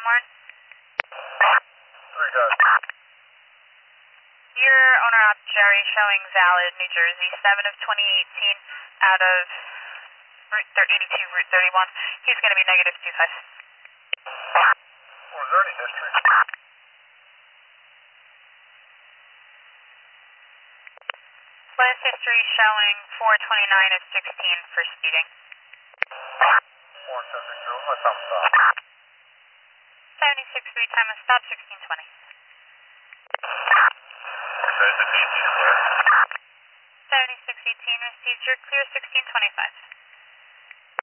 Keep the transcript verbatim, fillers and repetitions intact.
Warren. Very good. Your owner op Jerry showing valid New Jersey, seven of twenty eighteen out of Route eighty-two, Route thirty-one. He's going to be negative two five. Was there any history? Last history showing four twenty-nine of sixteen for speeding. four seventy-two, what's up, stop? seventy-six three time of stop, sixteen twenty. seventy-six eighteen clear. seventy-six eighteen received your clear, sixteen twenty-five.